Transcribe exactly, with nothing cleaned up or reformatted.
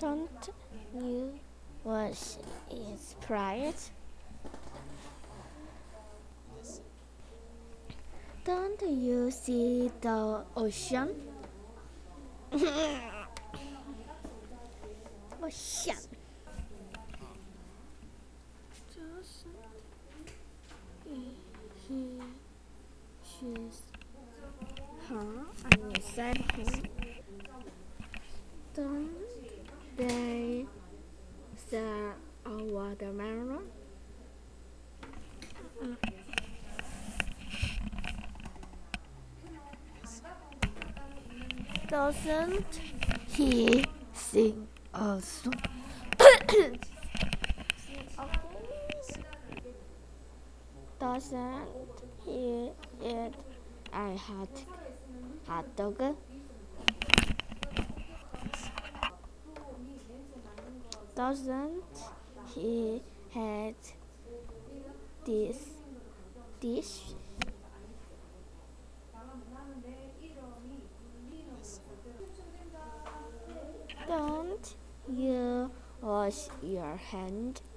Don't you wash its pride? Don't you see the ocean? Ocean. He shoes her and said him. Don't they sell a watermelon? Doesn't he sing a song? Doesn't he eat a hot, hot dog? Doesn't he hate this dish? Don't you wash your hand?